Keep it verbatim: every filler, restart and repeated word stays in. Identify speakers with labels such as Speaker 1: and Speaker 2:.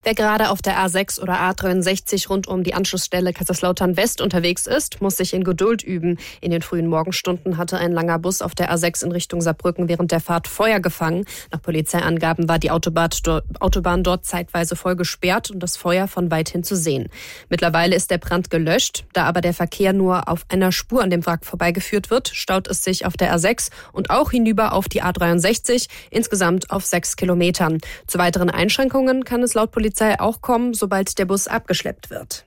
Speaker 1: Wer gerade auf der A sechs oder A dreiundsechzig rund um die Anschlussstelle Kaiserslautern West unterwegs ist, muss sich in Geduld üben. In den frühen Morgenstunden hatte ein langer Bus auf der A sechs in Richtung Saarbrücken während der Fahrt Feuer gefangen. Nach Polizeiangaben war die Autobahn dort zeitweise voll gesperrt und das Feuer von weithin zu sehen. Mittlerweile ist der Brand gelöscht. Da aber der Verkehr nur auf einer Spur an dem Wrack vorbeigeführt wird, staut es sich auf der A sechs und auch hinüber auf die A dreiundsechzig, insgesamt auf sechs Kilometern. Zu weiteren Einschränkungen kann es laut Polizei auch kommen, sobald der Bus abgeschleppt wird.